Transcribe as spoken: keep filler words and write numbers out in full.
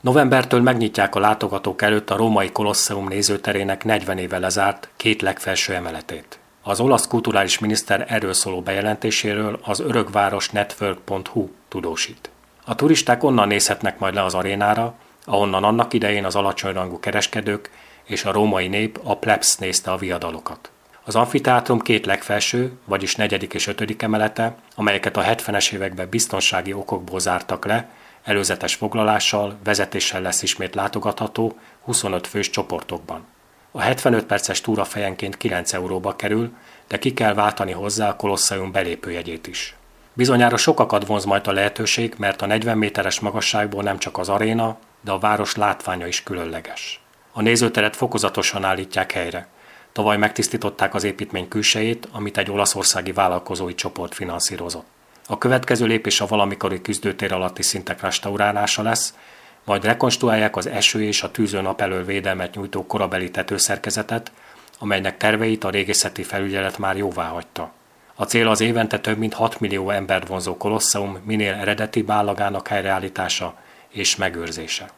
Novembertől megnyitják a látogatók előtt a római Kolosseum nézőterének negyven éve lezárt két legfelső emeletét. Az olasz kulturális miniszter erről szóló bejelentéséről az örökváros network pont hu tudósít. A turisták onnan nézhetnek majd le az arénára, ahonnan annak idején az alacsonyrangú kereskedők és a római nép, a plebs nézte a viadalokat. Az amfiteátrum két legfelső, vagyis negyedik és ötödik emelete, amelyeket a hetvenes években biztonsági okokból zártak le, előzetes foglalással, vezetéssel lesz ismét látogatható huszonöt fős csoportokban. A hetvenöt perces túra fejenként kilenc euróba kerül, de ki kell váltani hozzá a Kolosseum belépőjegyét is. Bizonyára sokakat vonz majd a lehetőség, mert a negyven méteres magasságból nem csak az aréna, de a város látványa is különleges. A nézőteret fokozatosan állítják helyre. Tavaly megtisztították az építmény külsejét, amit egy olaszországi vállalkozói csoport finanszírozott. A következő lépés a valamikori küzdőtér alatti szintek restaurálása lesz, majd rekonstruálják az eső és a tűző nap elől védelmet nyújtó korabeli tetőszerkezetet, amelynek terveit a régészeti felügyelet már jóváhagyta. A cél az évente több mint hat millió embert vonzó Kolosseum minél eredetibb állagának helyreállítása és megőrzése.